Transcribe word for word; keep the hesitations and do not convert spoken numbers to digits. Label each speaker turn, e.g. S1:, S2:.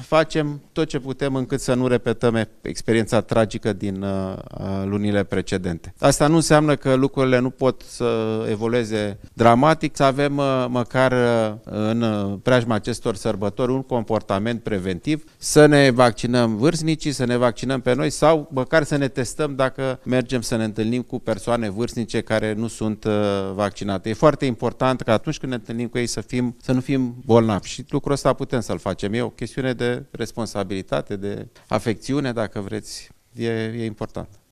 S1: facem tot ce putem încât să nu repetăm experiența tragică din uh, lunile precedente. Asta nu înseamnă că lucrurile nu pot să evolueze dramatic, să avem uh, măcar uh, în preajma acestor sărbători un comportament preventiv, să ne vaccinăm vârstnicii, să ne vaccinăm pe noi sau măcar să ne testăm dacă mergem să ne întâlnim cu persoane vârstnice care nu sunt uh, vaccinate. E foarte important că atunci când ne întâlnim cu ei să, fim, să nu fim bolnavi și lucrul ăsta putem să-l facem. E o chestiune de responsabilitate, de afecțiune, dacă vreți, e, e important.